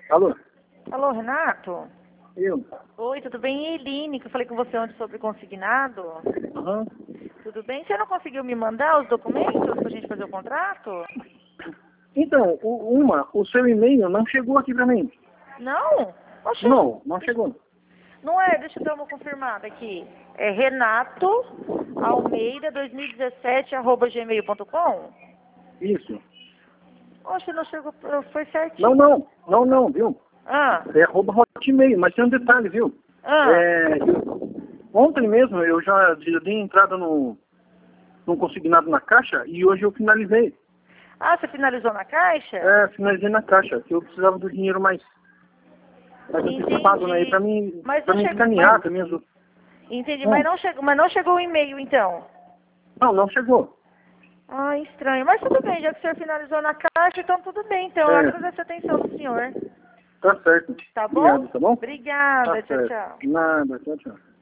Alô? Alô, Renato? Eu? Oi, tudo bem? Eline, que eu falei com você ontem sobre consignado. Aham. Tudo bem? Você não conseguiu me mandar os documentos pra gente fazer o contrato? Então, o seu e-mail não chegou aqui pra mim. Não? Oxe, Não chegou. não é, deixa eu dar uma confirmada aqui. É Renato Almeida 2017@gmail.com? Isso. Oxe, não chegou, foi certinho. Não, viu? Ah, É @hotmail, mas tem um detalhe, viu? ah. Ontem mesmo eu já dei entrada num consignado na caixa e hoje eu finalizei. Ah, você finalizou na caixa? Finalizei na caixa, que eu precisava do dinheiro mais antecipado, né? E pra mim, Mas pra não mim chegou, escanear também. entendi, mas não chegou o e-mail então. Não chegou. Ah, estranho. Mas tudo bem, já que o senhor finalizou na caixa, então tudo bem. Então, eu agradeço a atenção do senhor. Tá certo. Tá bom? Obrigado, tá bom? Obrigada, Tá tchau, certo. tchau. Nada, tchau.